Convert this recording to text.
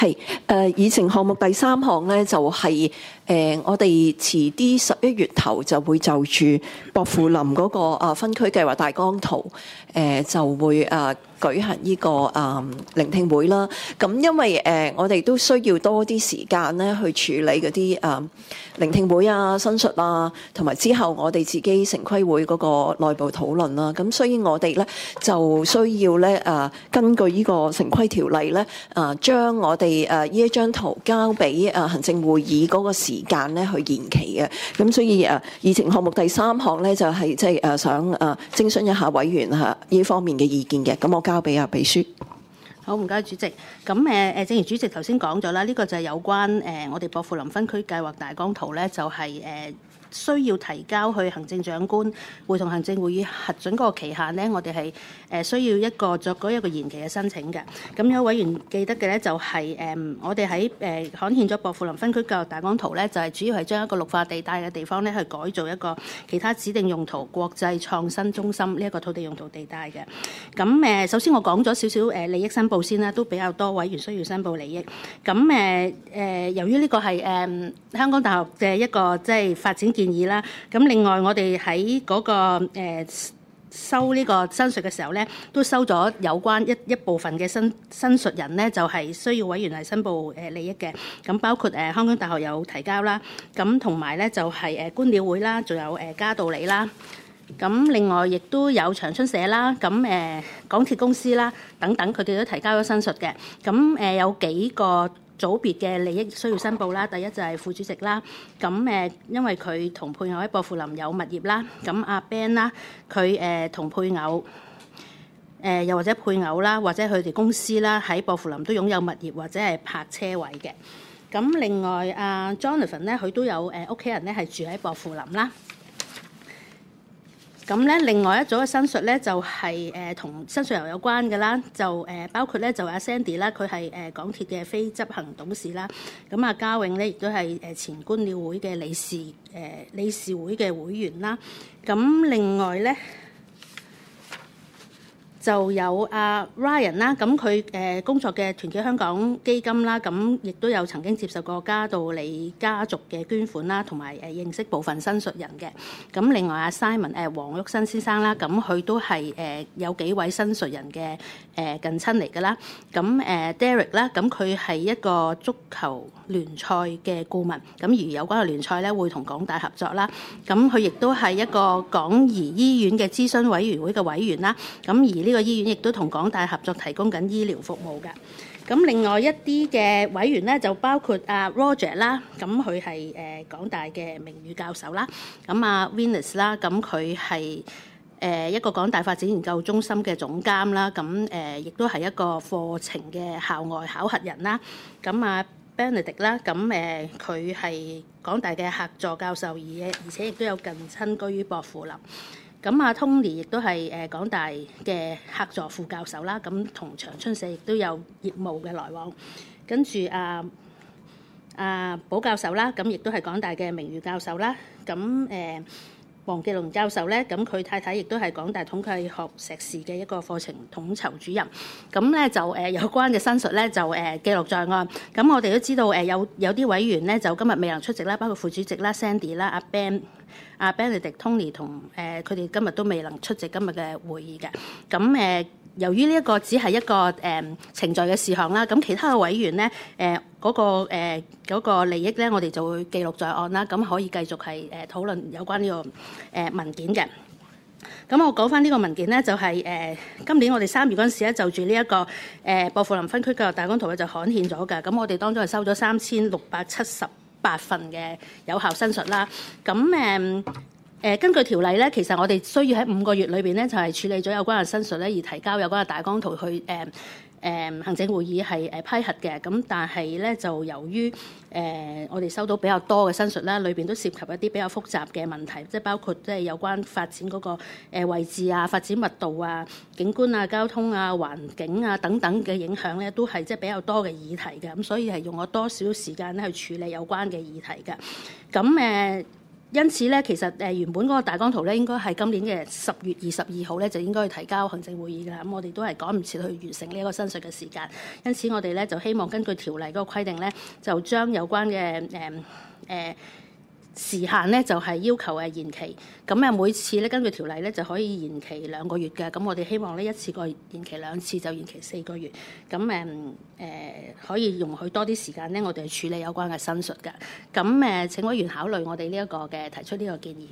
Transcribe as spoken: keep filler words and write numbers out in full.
係誒議程項目第三項咧，就係、是、誒、呃、我哋遲啲十一月頭就會就住薄扶林嗰個啊分區計劃大綱圖誒、呃、就會啊舉行呢、這個啊聆聽會啦。咁因為誒、呃、我哋都需要多啲時間咧去處理嗰啲啊聆聽會啊申述啊，同埋之後我哋自己城規會嗰個內部討論啦。咁所以我哋咧就需要咧啊根據呢個城規條例咧啊將我哋誒呢一張圖交俾誒行政會議嗰個時間咧去延期嘅，咁所以誒議程項目第三項咧就係即係誒想誒徵詢一下委員嚇呢方面嘅意見嘅，咁我交俾阿秘書。 好，唔該主席。咁誒誒，正如主席頭先講咗啦，呢、這個就係有關誒、呃、我哋薄扶林分區計劃大綱圖咧，就係、是、誒。呃需要提交去行政長官會同行政會議核准嗰個期限呢，我哋係誒需要一個作嗰一個延期嘅申請嘅。咁有委員記得嘅咧，就係、是、誒、呃、我哋喺誒刊憲咗薄扶林分區計劃大綱圖咧，就係、是、主要係將一個綠化地帶嘅地方咧，去改造一個其他指定用途國際創新中心呢一個土地用途地帶嘅。咁誒、呃，首先我講咗少少誒利益申報先啦，都比較多委員需要申報利益。咁誒誒，由於呢個係誒、呃、香港大學嘅一個即係發展建議啦，咁另外我哋喺嗰個誒、呃、收呢個申述嘅時候咧，都收咗有關一一部分嘅申申述人咧，就係、是、需要委員係申報誒利益嘅。咁包括誒、呃、香港大學有提交啦，咁同埋咧就係、是、誒觀鳥會啦，仲有誒嘉道理啦。咁另外亦都有長春社啦，咁誒、呃、港鐵公司啦等等，佢哋都提交咗申述嘅。咁誒、呃、有幾個組別嘅利益需要申報啦，第一就係副主席啦，咁誒因為佢同配偶喺薄扶林有物業啦，咁阿 Ben 啦，佢誒同配偶誒、呃、又或者配偶啦，或者佢哋公司啦喺薄扶林都擁有物業或者係泊車位嘅。咁另外阿 Jonathan 咧，佢都有誒屋企人咧係住喺薄扶林啦。咁咧，另外一組嘅申述咧，就係誒同申訴人有關嘅啦，就誒、呃、包括咧就阿 Sandy 啦，佢係誒港鐵嘅非執行董事啦。咁阿嘉永咧，亦都係誒前觀鳥會嘅理事誒、呃、理事會嘅會員啦。咁另外咧，就有阿 Ryan 啦，咁佢誒工作嘅團結香港基金啦，咁亦都有曾經接受過嘉道理家族嘅捐款啦，同埋誒認識部分申述人嘅。咁另外阿 Simon 誒黃玉新先生啦，咁佢都係誒有幾位申述人嘅誒近親嚟㗎啦。咁誒 Derek 啦，咁佢係一個足球聯賽嘅顧問，咁而有關嘅聯賽咧會同港大合作啦。咁佢亦都係一個港怡醫院嘅諮詢委員會嘅委員啦。咁而呢呢個醫院亦都同港大合作提供緊醫療服務嘅。咁另外一啲嘅委員咧就包括阿 Roger 啦，咁佢係誒港大嘅名譽教授啦。咁阿 Venus 啦，咁佢係誒一個港大發展研究中心嘅總監啦。咁誒亦都係一個課程嘅校外考核人啦。咁啊 Benedict 啦，咁誒佢係港大嘅客座教授，而而且亦都有近親居於薄扶林。咁阿 Tony 亦都係誒港大嘅客座副教授啦，咁同長春社亦都有業務嘅來往。跟住阿阿寶教授啦，咁亦都係港大嘅名譽教授啦。咁誒黃傑龍教授咧，咁佢太太亦都係港大統計學碩士嘅一個課程統籌主任。咁咧就誒有關嘅申述咧就誒記錄在案。咁我哋都知道誒有有啲委員咧就今日未能出席啦，包括副主席啦 Sandy 啦、阿 Ben、阿 Benedict、Tony 同誒佢哋今日都未能出席今日嘅會議嘅。咁誒由於呢一個只係一個誒程序嘅事項啦，咁其他嘅委員咧誒嗰個誒嗰、呃嗰個利益咧，我哋就會記錄在案啦。咁可以繼續係誒討論有關呢、呢個誒、呃、文件嘅。咁我講翻呢個文件咧，就係、是、誒、呃、今年我哋三月嗰陣時咧，就住呢一個誒薄扶林分區計劃大綱圖咧就刊憲咗㗎。咁我哋當中係收咗三千六百七十八份嘅有效申述啦。咁誒誒根據條例咧，其實我哋需要喺五個月裏邊咧，就係、是、處理咗有關嘅申述咧，而提交有關嘅大綱圖去誒。呃誒、嗯、行政會議係誒批核嘅，咁但係咧就由於誒、呃、我哋收到比較多嘅申述啦，裏邊都涉及一啲比較複雜嘅問題，即係包括即係有關發展嗰個誒位置啊、發展密度啊、景觀啊、交通啊、環境啊等等嘅影響咧，都係即係比較多嘅議題嘅，咁所以係用咗多少時間咧去處理有關嘅議題嘅。咁誒因此咧，其實誒原本嗰個大綱圖咧，應該係今年嘅十月二十二號咧，就應該去提交行政會議㗎啦。咁我哋都係趕唔切去完成呢一個申述嘅時間，因此我哋咧就希望根據條例嗰個規定咧，就將有關嘅誒誒。呃時限咧就係、是、要求誒延期，咁啊每次咧根據條例咧就可以延期兩個月嘅，咁我哋希望呢一次過延期兩次就延期四個月，咁誒誒可以容許多啲時間咧，我哋去處理有關嘅申述嘅，咁誒請委員考慮我哋呢一個嘅提出呢個建議。